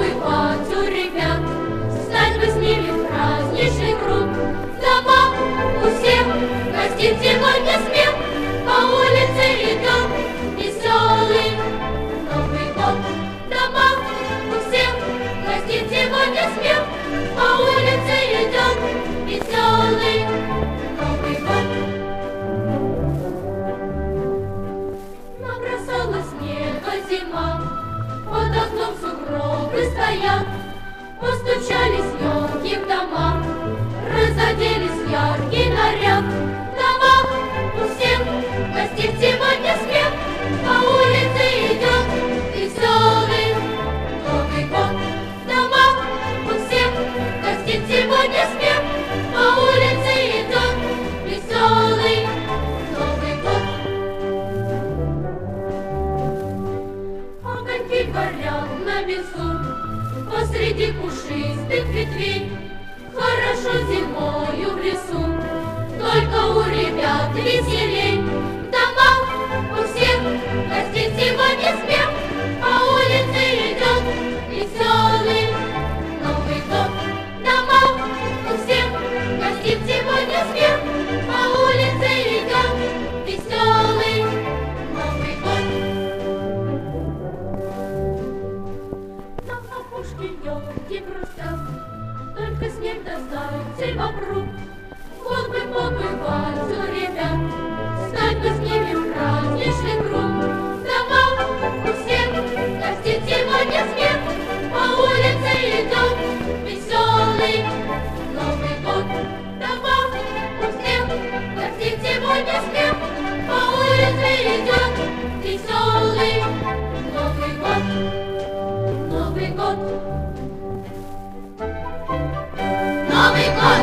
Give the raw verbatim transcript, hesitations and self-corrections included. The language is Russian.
побывать у ребят, встать бы с ними в праздничный круг. Дома у всех гостит сегодня смех, по улице идет веселый Новый год. Дома у всех гостит сегодня смех, по улице идет веселый Новый год. Набросала снега зима, под окном сугробы стоят, постучались елки в дома, разоделись в яркий наряд. Дома у всех гостит сегодня смех, по улице идет веселый Новый год. Дома у всех гостит сегодня смех, по улице идет веселый Новый год. Огоньки горят на весу посреди пушистых ветвей. Хорошо зимою в лесу, только у ребят веселей. В домах у всех гостит сегодня смех, по улице идет веселый Новый год. В домах у всех гостит сегодня смех, по улице идет веселый Новый год. На опушке елки грустят, только снег да зайцы вокруг. Вот бы побывать у ребят, встать бы с ними в праздничный круг. Дома у всех гостит сегодня смех, по улице идет веселый Новый год. Дома у всех гостит сегодня смех, по улице идет веселый Новый год. Новый год. Новый год!